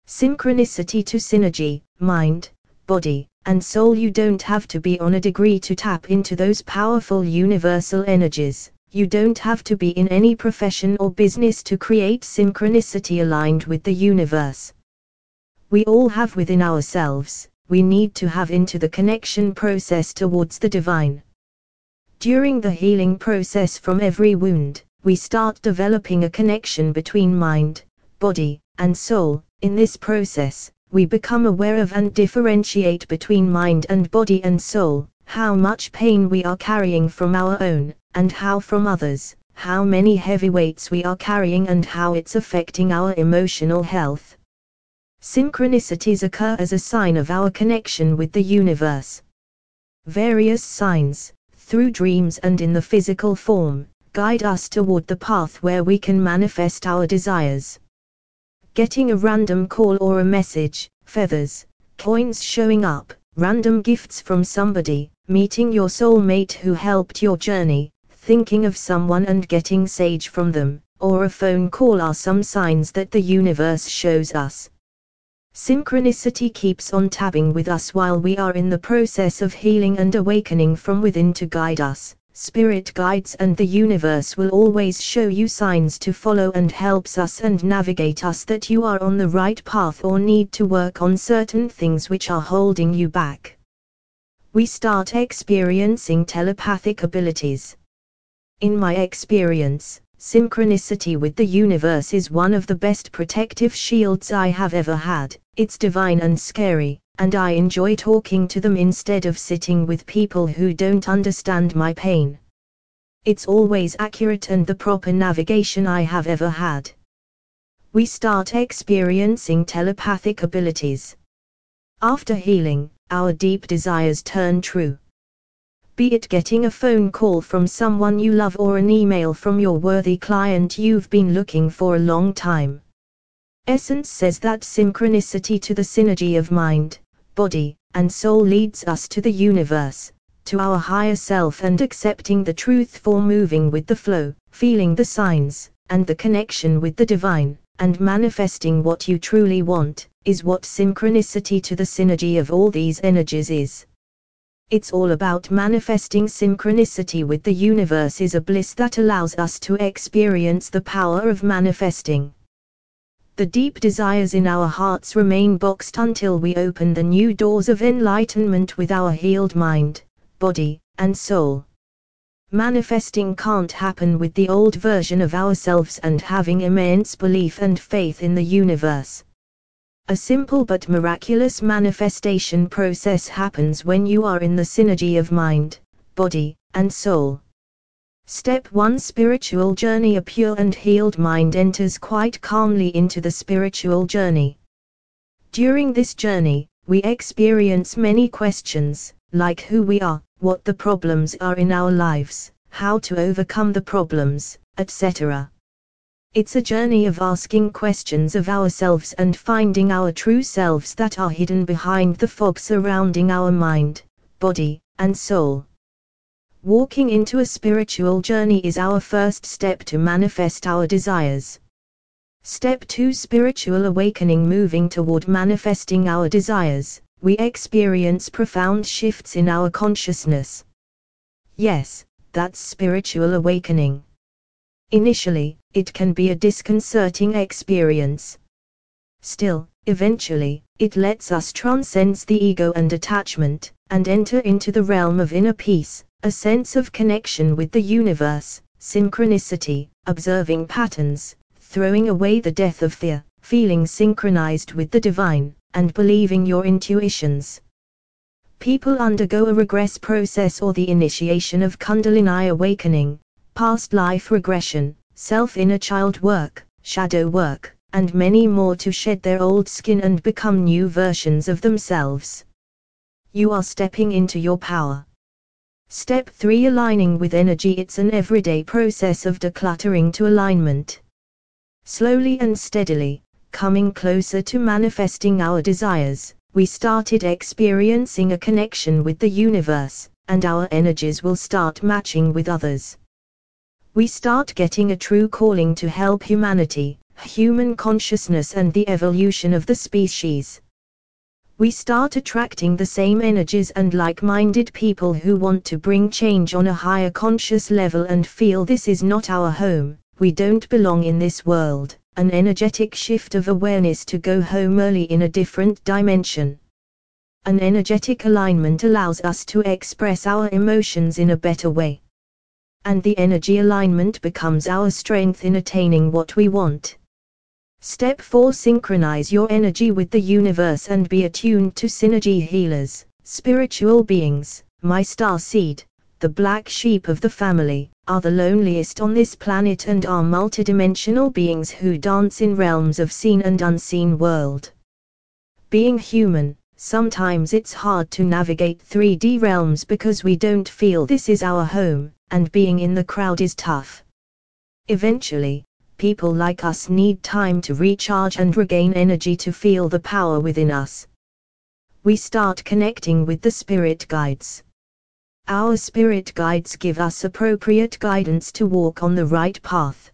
Synchronicity to synergy, mind, body, and soul. You don't have to be on a degree to tap into those powerful universal energies. You don't have to be in any profession or business to create synchronicity aligned with the universe. We all have within ourselves, we need to have into the connection process towards the divine. During the healing process from every wound, we start developing a connection between mind, body, and soul. In this process, we become aware of and differentiate between mind and body and soul, how much pain we are carrying from our own, and how from others, how many heavy weights we are carrying and how it's affecting our emotional health. Synchronicities occur as a sign of our connection with the universe. Various signs, through dreams and in the physical form, guide us toward the path where we can manifest our desires. Getting a random call or a message, feathers, coins showing up, random gifts from somebody, meeting your soulmate who helped your journey, thinking of someone and getting sage from them, or a phone call are some signs that the universe shows us. Synchronicity keeps on tabbing with us while we are in the process of healing and awakening from within to guide us. Spirit guides and the universe will always show you signs to follow and helps us and navigate us that you are on the right path or need to work on certain things which are holding you back. We start experiencing telepathic abilities. In my experience, synchronicity with the universe is one of the best protective shields I have ever had. It's divine and scary, and I enjoy talking to them instead of sitting with people who don't understand my pain. It's always accurate and the proper navigation I have ever had. We start experiencing telepathic abilities. After healing, our deep desires turn true. Be it getting a phone call from someone you love or an email from your worthy client you've been looking for a long time. Essence says that synchronicity to the synergy of mind, body, and soul leads us to the universe, to our higher self and accepting the truth for moving with the flow, feeling the signs, and the connection with the divine, and manifesting what you truly want, is what synchronicity to the synergy of all these energies is. It's all about manifesting. Synchronicity with the universe is a bliss that allows us to experience the power of manifesting. The deep desires in our hearts remain boxed until we open the new doors of enlightenment with our healed mind, body, and soul. Manifesting can't happen with the old version of ourselves and having immense belief and faith in the universe. A simple but miraculous manifestation process happens when you are in the synergy of mind, body, and soul. Step 1: Spiritual journey. A pure and healed mind enters quite calmly into the spiritual journey. During this journey, we experience many questions, like who we are, what the problems are in our lives, how to overcome the problems, etc. It's a journey of asking questions of ourselves and finding our true selves that are hidden behind the fog surrounding our mind, body, and soul. Walking into a spiritual journey is our first step to manifest our desires. Step 2: Spiritual awakening. Moving toward manifesting our desires, we experience profound shifts in our consciousness. Yes, that's spiritual awakening. Initially, it can be a disconcerting experience. Still, eventually, it lets us transcend the ego and attachment, and enter into the realm of inner peace, a sense of connection with the universe, synchronicity, observing patterns, throwing away the death of fear, feeling synchronized with the divine, and believing your intuitions. People undergo a regress process or the initiation of Kundalini awakening, past life regression, self-inner child work, shadow work, and many more to shed their old skin and become new versions of themselves. You are stepping into your power. Step 3: Aligning with energy. It's an everyday process of decluttering to alignment. Slowly and steadily, coming closer to manifesting our desires, we started experiencing a connection with the universe, and our energies will start matching with others. We start getting a true calling to help humanity, human consciousness and the evolution of the species. We start attracting the same energies and like-minded people who want to bring change on a higher conscious level and feel this is not our home, we don't belong in this world, an energetic shift of awareness to go home early in a different dimension. An energetic alignment allows us to express our emotions in a better way. And the energy alignment becomes our strength in attaining what we want. Step 4. Synchronize your energy with the universe and be attuned to synergy healers, spiritual beings. My star seed, the black sheep of the family, are the loneliest on this planet and are multidimensional beings who dance in realms of seen and unseen world. Being human, sometimes it's hard to navigate 3D realms because we don't feel this is our home, and being in the crowd is tough. Eventually, people like us need time to recharge and regain energy to feel the power within us. We start connecting with the spirit guides. Our spirit guides give us appropriate guidance to walk on the right path.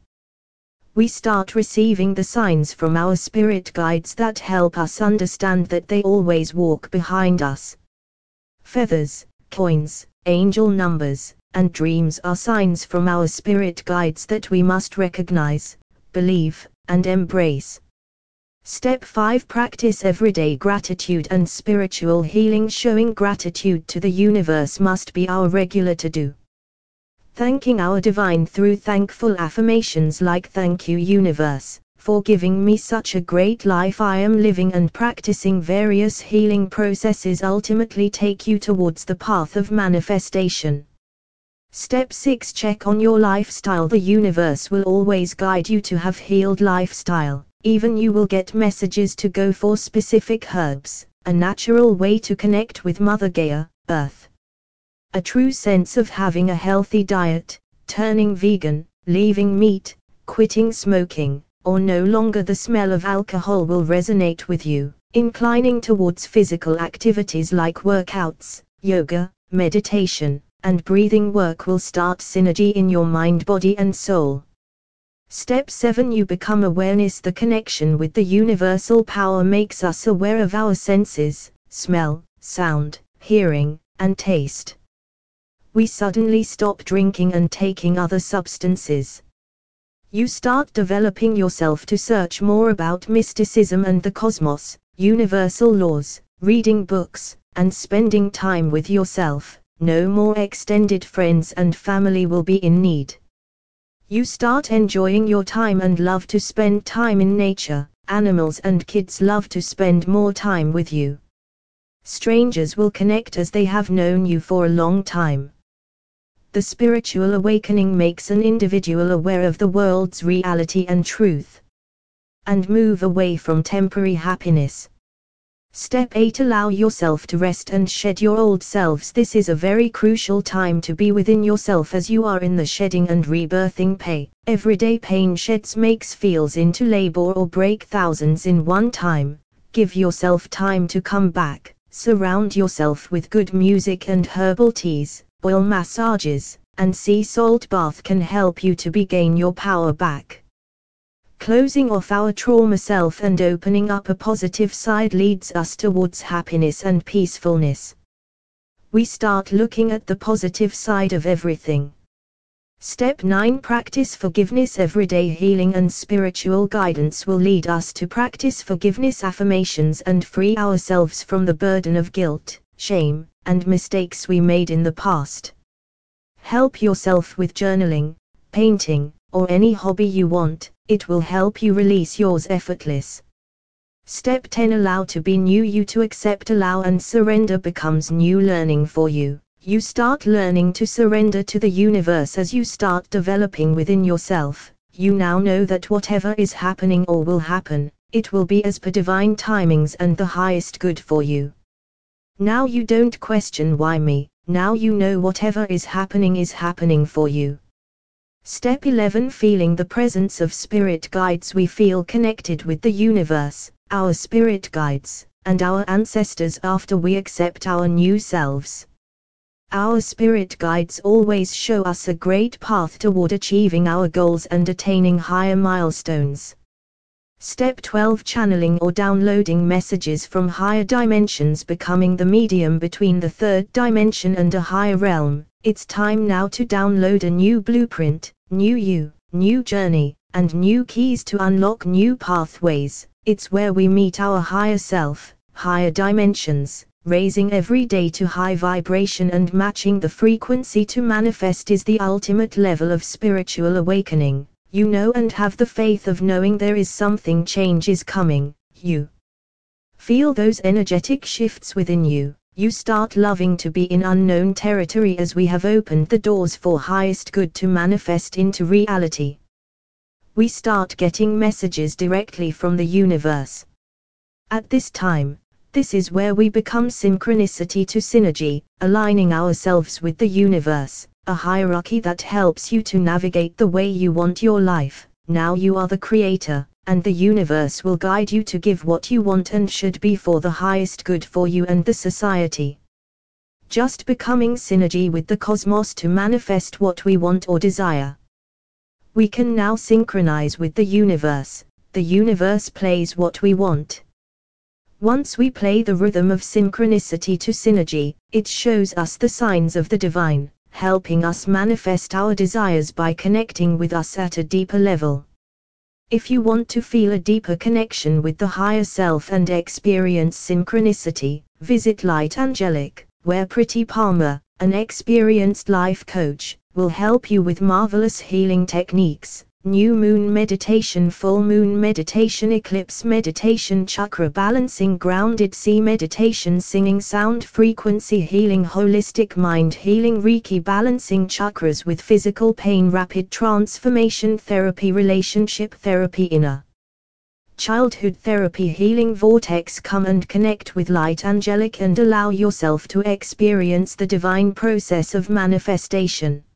We start receiving the signs from our spirit guides that help us understand that they always walk behind us. Feathers, coins, angel numbers, and dreams are signs from our spirit guides that we must recognize, believe, and embrace. Step 5. Practice everyday gratitude and spiritual healing. Showing gratitude to the universe must be our regular to-do. Thanking our divine through thankful affirmations like "Thank you, universe, for giving me such a great life I am living," and practicing various healing processes ultimately take you towards the path of manifestation. Step 6. Check on your lifestyle. The universe will always guide you to have healed lifestyle. Even you will get messages to go for specific herbs, a natural way to connect with Mother Gaia, Earth. A true sense of having a healthy diet, turning vegan, leaving meat, quitting smoking, or no longer the smell of alcohol will resonate with you. Inclining towards physical activities like workouts, yoga, meditation, and breathing work will start synergy in your mind, body and soul. Step 7. You become awareness. The connection with the universal power makes us aware of our senses, smell, sound, hearing, and taste. We suddenly stop drinking and taking other substances. You start developing yourself to search more about mysticism and the cosmos, universal laws, reading books, and spending time with yourself. No more extended friends and family will be in need. You start enjoying your time and love to spend time in nature. Animals and kids love to spend more time with you. Strangers will connect as they have known you for a long time. The spiritual awakening makes an individual aware of the world's reality and truth, and move away from temporary happiness. Step 8. Allow yourself to rest and shed your old selves. This is a very crucial time to be within yourself as you are in the shedding and rebirthing pay. Everyday pain sheds makes feels into labor or break thousands in one time. Give yourself time to come back. Surround yourself with good music and herbal teas, oil massages, and sea salt bath can help you to regain your power back. Closing off our trauma self and opening up a positive side leads us towards happiness and peacefulness. We start looking at the positive side of everything. Step 9. Practice forgiveness. Everyday healing and spiritual guidance will lead us to practice forgiveness affirmations and free ourselves from the burden of guilt, shame, and mistakes we made in the past. Help yourself with journaling, painting, or any hobby you want. It will help you release yours effortless. Step 10. Allow to be new. You to accept, allow and surrender becomes new learning for you. You start learning to surrender to the universe as you start developing within yourself. You now know that whatever is happening or will happen, it will be as per divine timings and the highest good for you. Now you don't question why me. Now you know whatever is happening for you. Step 11. Feeling the presence of spirit guides. We feel connected with the universe, our spirit guides, and our ancestors after we accept our new selves. Our spirit guides always show us a great path toward achieving our goals and attaining higher milestones. Step 12, channeling or downloading messages from higher dimensions, becoming the medium between the third dimension and a higher realm. It's time now to download a new blueprint, new you, new journey, and new keys to unlock new pathways. It's where we meet our higher self, higher dimensions, raising every day to high vibration and matching the frequency to manifest is the ultimate level of spiritual awakening. You know and have the faith of knowing there is something, change is coming. You feel those energetic shifts within you. You start loving to be in unknown territory as we have opened the doors for highest good to manifest into reality. We start getting messages directly from the universe. At this time, this is where we become synchronicity to synergy, aligning ourselves with the universe, a hierarchy that helps you to navigate the way you want your life. Now you are the creator, and the universe will guide you to give what you want and should be for the highest good for you and the society. Just becoming synergy with the cosmos to manifest what we want or desire. We can now synchronize with the universe plays what we want. Once we play the rhythm of synchronicity to synergy, it shows us the signs of the divine, helping us manifest our desires by connecting with us at a deeper level. If you want to feel a deeper connection with the higher self and experience synchronicity, visit Light Angelic, where Pretty Palmer, an experienced life coach, will help you with marvelous healing techniques. New moon meditation, full moon meditation, eclipse meditation, chakra balancing, grounded sea meditation, singing sound frequency healing, holistic mind healing, Reiki balancing chakras with physical pain, rapid transformation therapy, relationship therapy, inner childhood therapy, healing vortex. Come and connect with Light Angelic and allow yourself to experience the divine process of manifestation.